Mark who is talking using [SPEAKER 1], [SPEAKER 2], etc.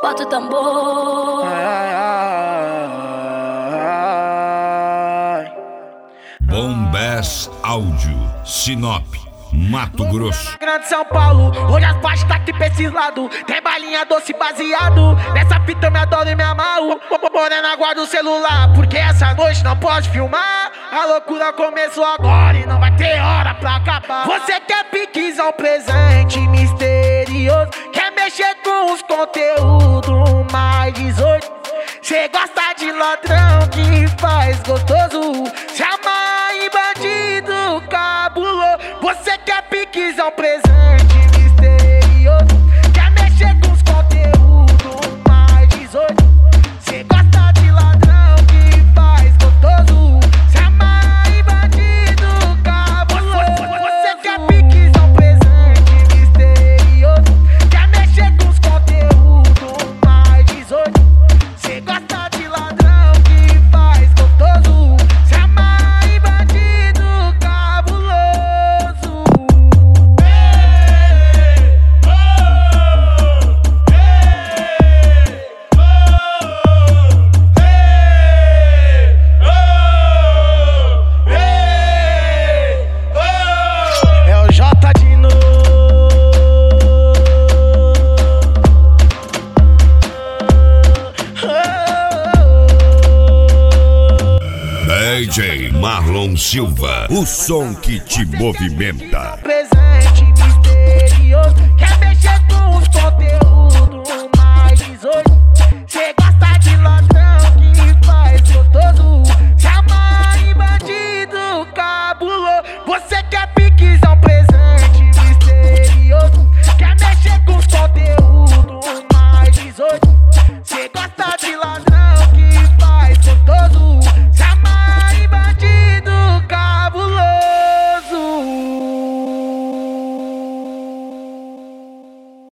[SPEAKER 1] Bota o tambor.
[SPEAKER 2] Bombés Áudio, Sinop, Mato Grosso.
[SPEAKER 3] Grande São Paulo, hoje as baixas tá aqui pra esses lados. Tem balinha doce baseado. Nessa fita eu me adoro e me amarro. Morena, guarda o celular, porque essa noite não pode filmar. A loucura começou agora e não vai ter hora pra acabar. Você quer piquizar um presente misterioso, quer mexer com os conteúdos mais 18. Cê gosta de ladrão que faz gostoso, se amarra em bandido cabuloso. Você quer piquizar um presente misterioso, quer mexer com os conteúdos mais 18. Cê gosta de ladrão que faz gostoso, se amarra em bandido cabuloso. Você quer piquizar um presente misterioso, quer mexer com os conteúdos mais 18. Cê gosta de ladrão que faz gostoso, se amarra em bandido cabuloso. É o J de novo.
[SPEAKER 2] DJ Marlon Silva, o som que te movimenta.